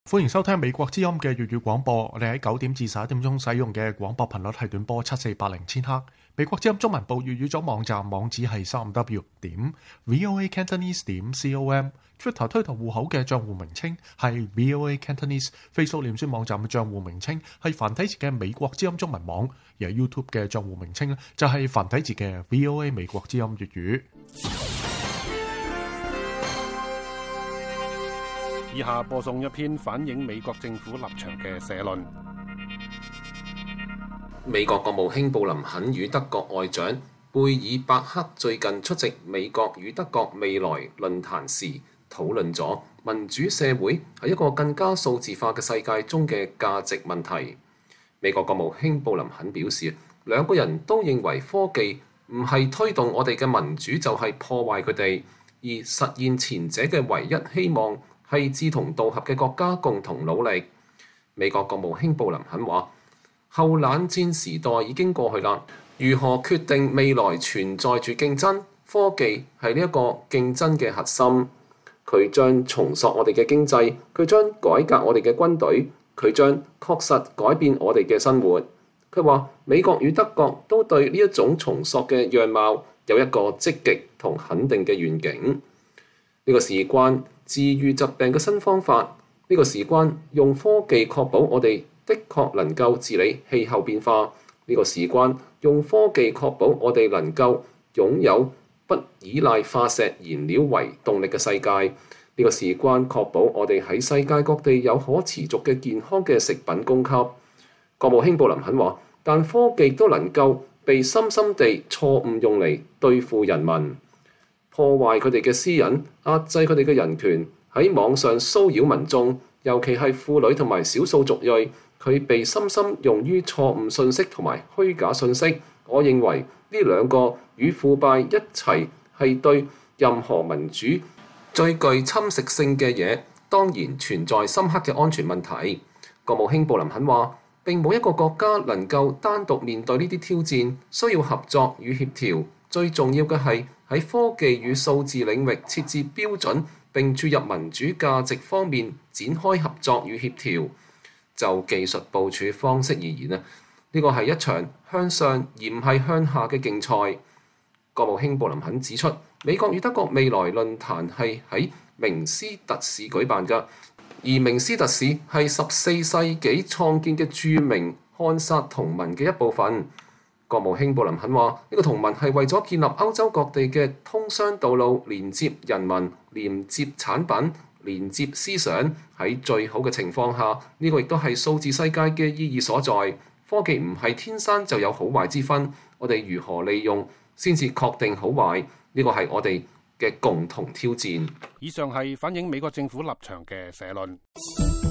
歡迎收聽美國之音嘅粵語廣播。我哋喺9點至11點鐘使用嘅廣播頻率係短波7480千赫。美國之音中文部粵語組網站網址係3w.voacantonese.com。Twitter 推特戶口嘅賬戶名稱係 VOA Cantonese。Facebook 臉書網站嘅賬戶名稱係繁體字嘅美國之音中文網。而 YouTube 嘅賬戶名稱就係繁體字嘅 VOA 美國之音粵語。 以下播送一篇反映美國政府立場嘅社論。 美國國務卿布林肯與德國外長貝爾伯克最近出席美國與德國未來論壇時，討論咗民主社會喺一個更加數字化嘅世界中嘅價值問題。美國國務卿布林肯表示，兩個人都認為科技唔係推動我哋嘅民主，就係破壞佢哋，而實現前者嘅唯一希望係志同道合嘅國家共同努力。美國國務卿布林肯話：後冷戰時代已經過去啦，如何決定未來存在住競爭？科技係呢一個競爭嘅核心。佢將重塑我哋嘅經濟，佢將改革我哋嘅軍隊，佢將確實改變我哋嘅生活。佢話美國與德國都對呢一種重塑嘅樣貌有一個積極同肯定嘅願景。呢個事關治癒疾病嘅新方法，呢個事關用科技確保我哋的確能夠治理氣候變化，呢個事關用科技確保我哋能夠擁有不依賴化石燃料為動力嘅世界，呢個事關確保我哋喺世界各地有可持續嘅健康嘅食品供給。國務卿布林肯話：但科技都能夠被深深地錯誤用嚟對付人民，破壞佢哋嘅私隱，壓制佢哋嘅人權，喺網上騷擾民眾，尤其係婦女同埋少數族裔，佢被深深用於錯誤信息同埋虛假信息。我認為呢兩個與腐敗一齊係對任何民主最具侵蝕性嘅嘢，當然存在深刻嘅安全問題。國務卿布林肯話：並冇一個國家能夠單獨面對呢啲挑戰，需要合作與協調。最重要嘅係喺科技與數字領域設置標準，並注入民主價值方面展開合作與協調。就技術部署方式而言呢個係一場向上而唔係向下嘅競賽。國務卿布林肯指出，美國與德國未來論壇係喺明斯特市舉辦㗎，而明斯特市係14世紀創建嘅著名漢薩同盟嘅一部分。國務卿布林肯話：呢個同盟係為咗建立歐洲各地嘅通商道路，連接人民、連接產品、連接思想。喺最好嘅情況下，呢個亦都係數字世界嘅意義所在。科技唔係天生就有好壞之分，我哋如何利用先至確定好壞，呢個係我哋嘅共同挑戰。 以上係反映美國政府立場嘅社論。